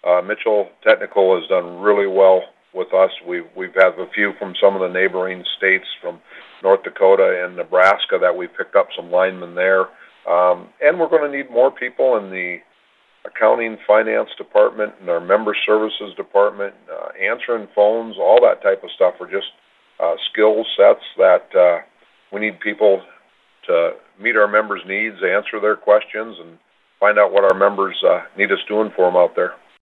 Mitchell Technical has done really well with us. We've had a few from some of the neighboring states, from North Dakota and Nebraska, that we picked up some linemen there. And we're going to need more people in the accounting, finance department, and our member services department, answering phones, all that type of stuff are just skill sets that we need people to meet our members' needs, answer their questions, and find out what our members need us doing for them out there.